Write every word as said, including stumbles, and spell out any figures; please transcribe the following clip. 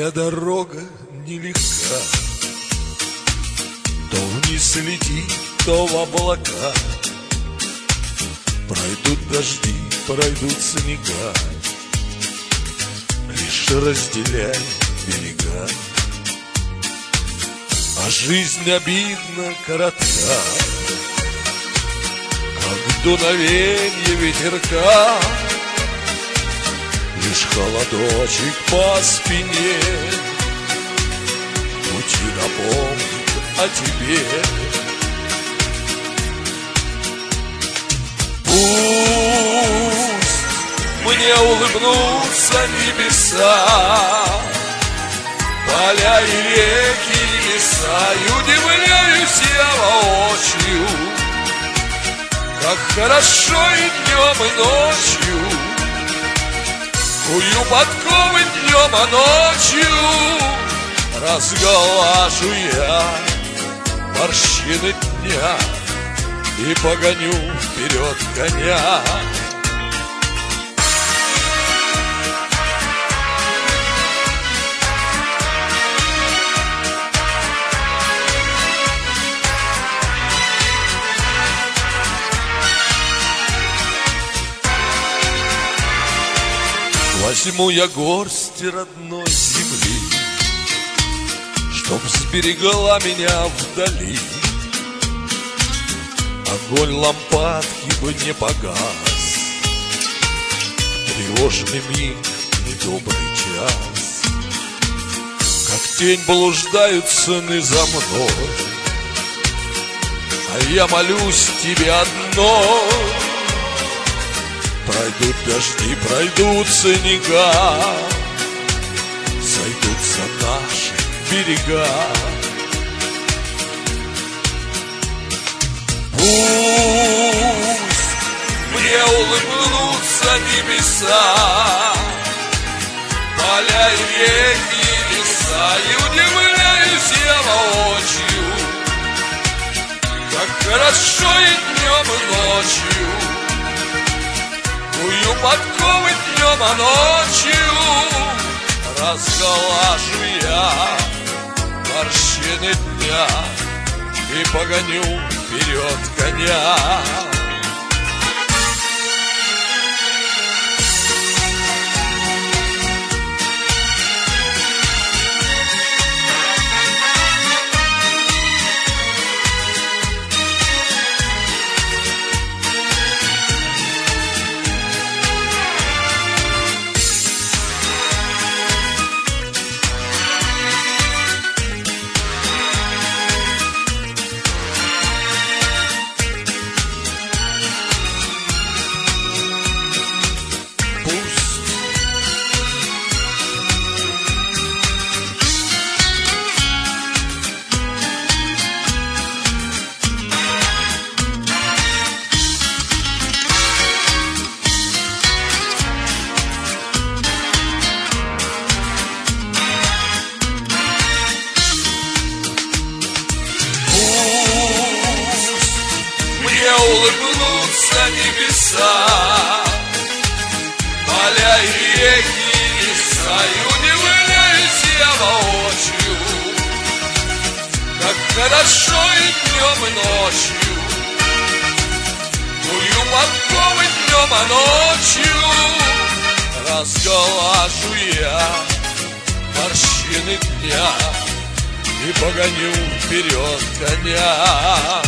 Эта дорога нелегка, то вниз летит, то в облака. Пройдут дожди, пройдут снега, лишь разделяй берега. А жизнь обидно коротка, как дуновенье ветерка. Лишь холодочек по спине пути напомнит о тебе. Пусть мне улыбнутся небеса, поля и реки, и леса, и удивляюсь я воочию, как хорошо и днем, и ночью. Кую подковы днем, а ночью разглажу я морщины дня и погоню вперед коня. Возьму я горсть родной земли, чтоб сберегла меня вдали. Огонь лампадки бы не погас, тревожный миг, недобрый час. Как тень блуждают сны за мной, а я молюсь тебе одной. Пройдут дожди, пройдут снега, сойдутся наши берега. Пусть мне улыбнутся небеса, поля и реки, и леса, и удивляюсь я воочию, как хорошо и днем, и ночью. Кую подковы днем, а ночью разглажу я морщины дня и погоню вперед коня. Улыбнутся небеса, поля и реки, и леса, и удивляюсь я воочию, как хорошо и днем, и ночью. Кую подковы днем, а ночью разглажу я морщины дня и погоню вперед коня.